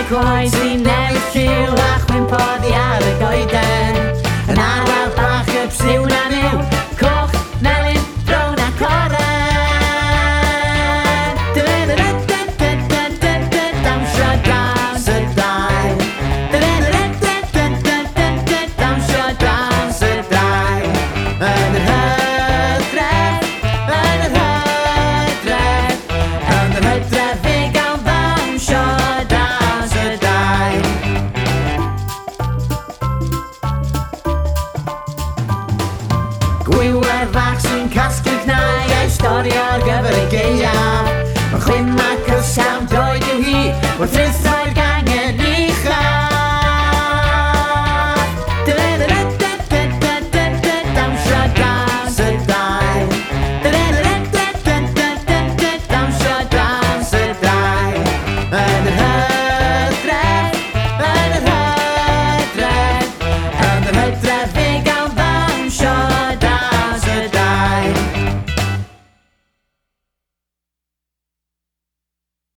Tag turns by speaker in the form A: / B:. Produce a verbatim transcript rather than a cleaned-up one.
A: coed sy'n newid lliw a chwimpod i ar y goeden. Yn arwel bach y psiw na niw, coch, melyn, brown a coren. Dawnsio dawns y dau. Dawnsio dawns y dau. Yn yr hydref, yn yr hydref, yn yr hydref i gael dawnsio dawns y dau. Gwiwer fach sy'n casglu cnau a'i stori ar gyfer ei gaeaf. Mae chwyn ac ysgawn droed yw hi, wrth rythoedd